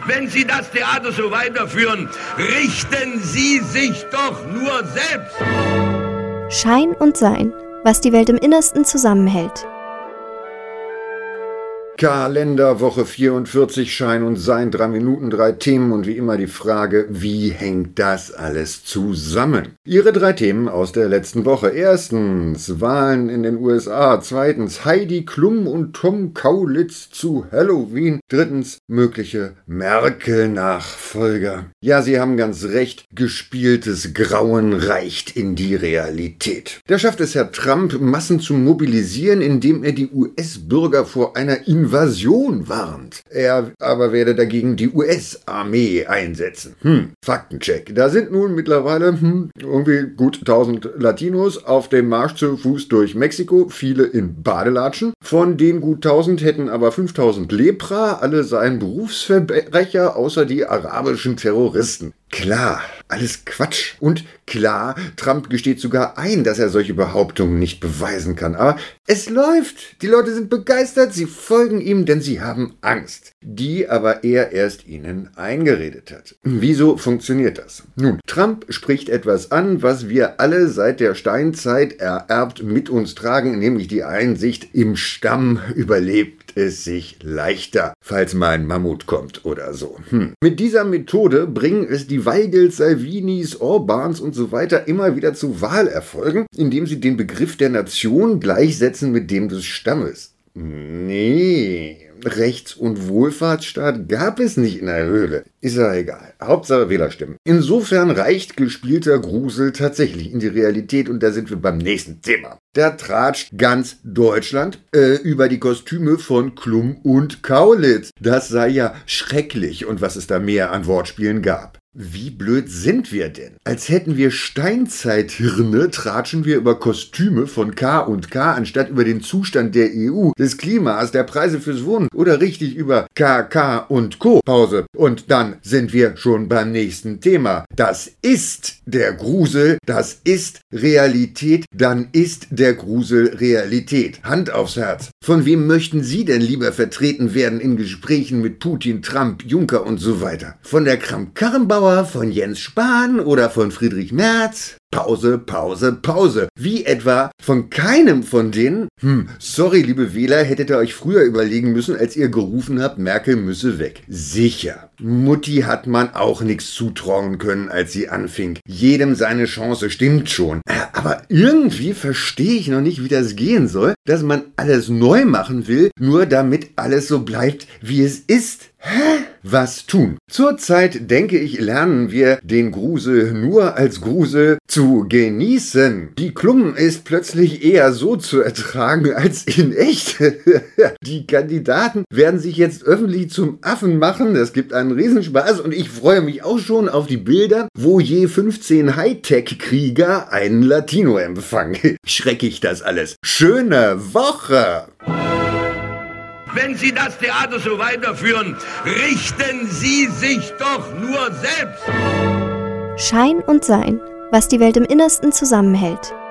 Wenn Sie das Theater so weiterführen, richten Sie sich doch nur selbst. Schein und Sein, was die Welt im Innersten zusammenhält. Kalenderwoche 44, Schein und Sein, 3 Minuten, 3 Themen und wie immer die Frage, wie hängt das alles zusammen? Ihre 3 Themen aus der letzten Woche. Erstens, Wahlen in den USA. Zweitens, Heidi Klum und Tom Kaulitz zu Halloween. Drittens, mögliche Merkel-Nachfolger. Ja, Sie haben ganz recht, gespieltes Grauen reicht in die Realität. Da schafft es Herr Trump, Massen zu mobilisieren, indem er die US-Bürger vor einer Invasion warnt. Er aber werde dagegen die US-Armee einsetzen. Faktencheck. Da sind nun mittlerweile irgendwie gut 1000 Latinos auf dem Marsch zu Fuß durch Mexiko, viele in Badelatschen. Von den gut 1000 hätten aber 5000 Lepra, alle seien Berufsverbrecher, außer die arabischen Terroristen. Klar, alles Quatsch. Und klar, Trump gesteht sogar ein, dass er solche Behauptungen nicht beweisen kann. Aber es läuft. Die Leute sind begeistert, sie folgen ihm, denn sie haben Angst, die aber er erst ihnen eingeredet hat. Wieso funktioniert das? Nun, Trump spricht etwas an, was wir alle seit der Steinzeit ererbt mit uns tragen, nämlich die Einsicht, im Stamm überlebt es sich leichter, falls mal ein Mammut kommt oder so. Mit dieser Methode bringen es die Weigels, Salvinis, Orbans und so weiter immer wieder zu Wahlerfolgen, indem sie den Begriff der Nation gleichsetzen mit dem des Stammes. Nee, Rechts- und Wohlfahrtsstaat gab es nicht in der Höhle. Ist ja egal. Hauptsache Wählerstimmen. Insofern reicht gespielter Grusel tatsächlich in die Realität und da sind wir beim nächsten Thema. Da tratscht ganz Deutschland über die Kostüme von Klum und Kaulitz. Das sei ja schrecklich und was es da mehr an Wortspielen gab. Wie blöd sind wir denn? Als hätten wir Steinzeithirne, tratschen wir über Kostüme von K&K, anstatt über den Zustand der EU, des Klimas, der Preise fürs Wohnen oder richtig über KK und Co. Pause. Und dann sind wir schon beim nächsten Thema. Das ist der Grusel, das ist Realität, dann ist der Grusel Realität. Hand aufs Herz. Von wem möchten Sie denn lieber vertreten werden in Gesprächen mit Putin, Trump, Juncker und so weiter? Von der Kramp-Karrenbauer, von Jens Spahn oder von Friedrich Merz? Pause, Pause, Pause. Wie etwa von keinem von denen? Sorry, liebe Wähler, hättet ihr euch früher überlegen müssen, als ihr gerufen habt, Merkel müsse weg. Sicher. Mutti hat man auch nichts zutrauen können, als sie anfing. Jedem seine Chance, stimmt schon. Aber irgendwie verstehe ich noch nicht, wie das gehen soll, dass man alles neu machen will, nur damit alles so bleibt, wie es ist. Was tun? Zurzeit, denke ich, lernen wir den Grusel nur als Grusel zu genießen. Die Klum ist plötzlich eher so zu ertragen als in echt. Die Kandidaten werden sich jetzt öffentlich zum Affen machen. Das gibt einen Riesenspaß und ich freue mich auch schon auf die Bilder, wo je 15 Hightech-Krieger einen Latino empfangen. Schreckig das alles. Schöne Woche! Wenn Sie das Theater so weiterführen, richten Sie sich doch nur selbst. Schein und Sein, was die Welt im Innersten zusammenhält.